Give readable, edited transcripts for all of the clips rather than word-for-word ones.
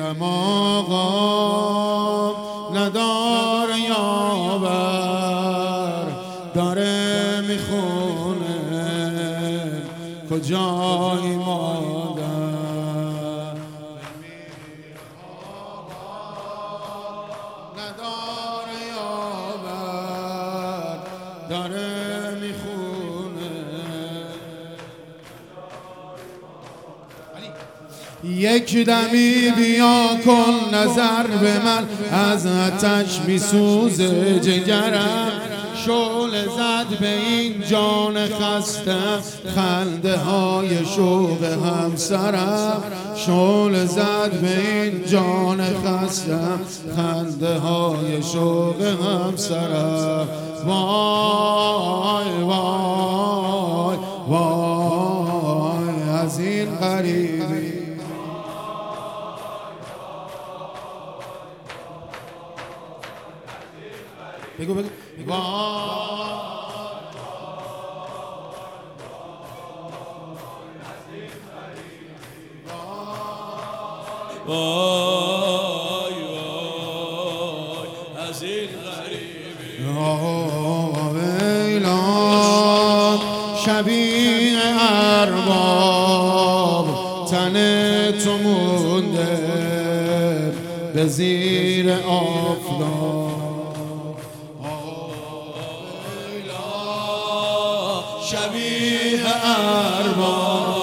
میرم آقا ندار یاور داره میخونه کجای مادر ندار یاور داره میخونه یک دمی بیا کن نظر به من از آتش میسوزه جگرم شعله زد به این جان خستم خنده های شوق همسرم شعله زد به این جان خستم خنده های شوق همسرم وای وای وای از این غریبی بگو بگو وای وای از این غریبی ویلان شبیه ارباب تن تو مونده به زیر آفتاب شبیه ارباب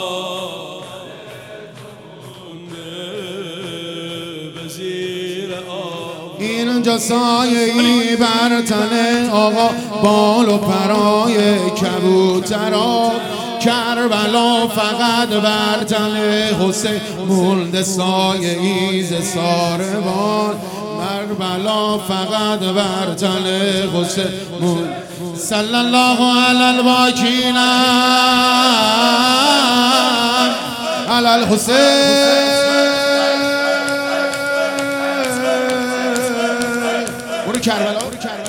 به زیر آب اینجا سایه ای بر تن آقا بال و پرای کبوترا کربلا فقط بر تن حسین مونده سایه ای ز ساربان کربلا فقط بر تن حسین مونده صلی الله علی الواکین علی الحسین برو کربلا